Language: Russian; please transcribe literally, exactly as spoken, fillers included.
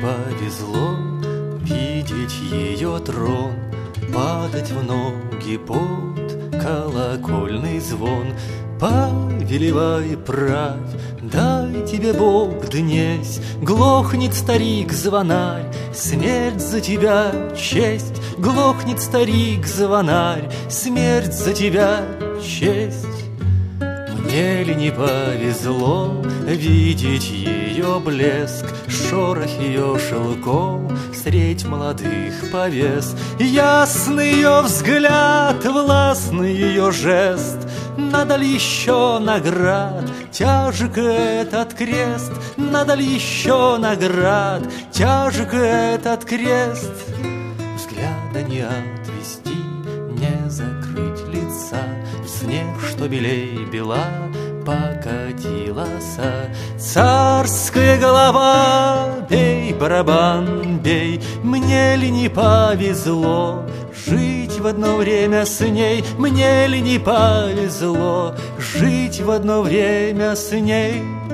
повезло видеть ее трон, падать в ноги под колокольный звон. Повелевай, правь, дай тебе Бог днесь, глохнет старик-звонарь, смерть за тебя честь. Глохнет старик-звонарь, смерть за тебя честь. Мне ли не повезло видеть ее блеск, шорох ее шелков средь молодых повес, ясный ее взгляд, властный ее жест. Надо ли еще наград, тяжек этот крест? Надо ли еще наград, тяжек этот крест? Взгляда не отвести, не закрыть лица, в снег, что белей бела, покатилась. Царская голова, бей, барабан, бей, мне ли не повезло жить в одно время с ней? Мне ли не повезло жить в одно время с ней?